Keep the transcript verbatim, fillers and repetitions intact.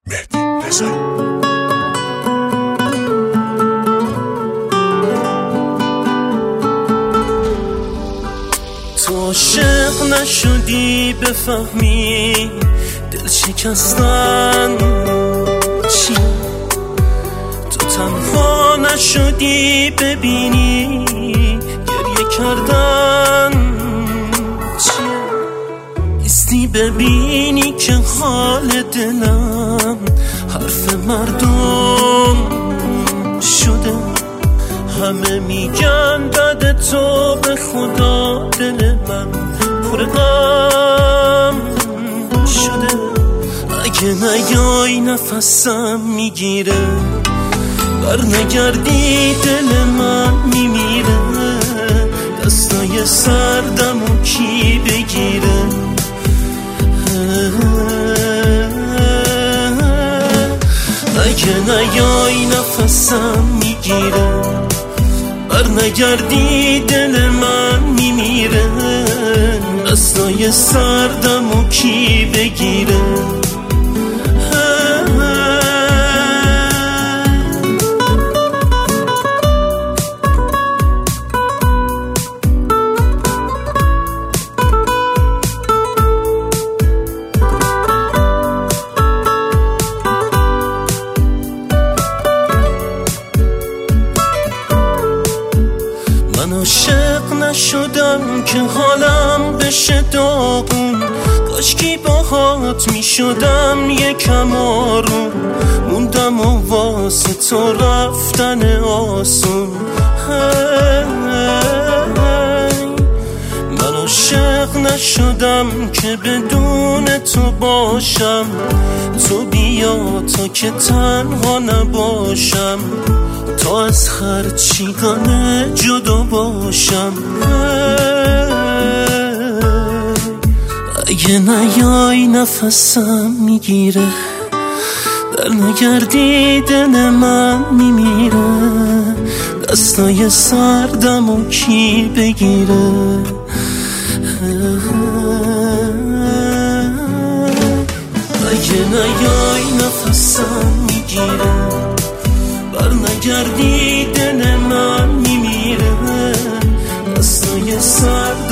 مهدی رضایی. تو عاشق نشدی بفهمی دل شکستن چی، تو تنها نشدی ببینی گریه کردن چیه، نیستی ببینی که حال دلم حرف مردم شده، همه میگن بعد تو به خدا دل من پر غم شده، اگه نیای نفسم میگیره، بر نگردی دل من میمیره، دستای سردمو کی بگیره، اگه نیای نفسم میگیره، بر نگردی دل من میمیره، دستای سردمو کی بگیره. من عاشق نشدم که حالم بشه داغون، کاشکی باهات میشدم یکم آروم، موندم و واسه تو رفتن آسون. من عاشق نشدم که بدون تو باشم، تو بیا تا که تنها نباشم، تا از خرچیگانه جدا باشم. اگه نیای نفسم میگیره، در نگردی دل من میمیره، دستای سردمو کی بگیره. اگه نیای نفسم میگیره، بر نگردی دل من میمیره، دستای سر